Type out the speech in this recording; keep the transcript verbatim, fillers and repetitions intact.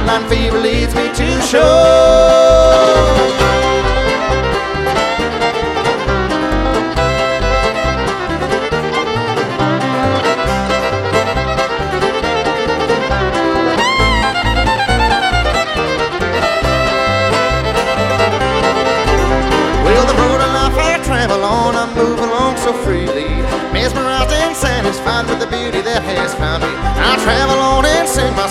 borderline fever leads me to shore. Well, the road of life I travel on, I'm moving